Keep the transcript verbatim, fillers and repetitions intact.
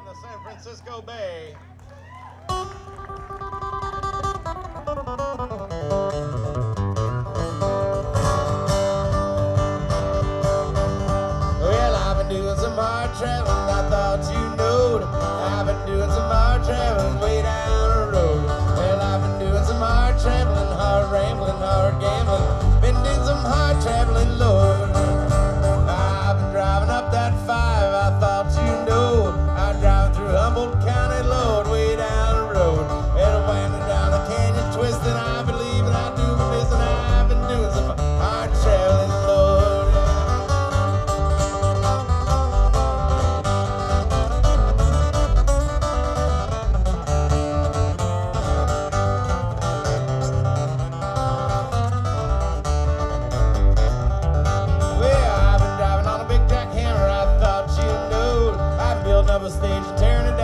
the San Francisco Bay. Well, I've been doing some hard traveling, I thought you knowed. I've been doing some hard traveling way down the road. Well, I've been doing some hard traveling, hard rambling, hard gambling. Been doing some hard traveling, Lord. I've been driving up that five, I thought you know. I drive through Humboldt County, Lord, way down the road. And I'm down the canyon twisting, I believe and I do believe, and I've been doing some hard traveling, Lord. Well, I've been driving on a big jackhammer, I thought you know. I'm building up a stage and tearing it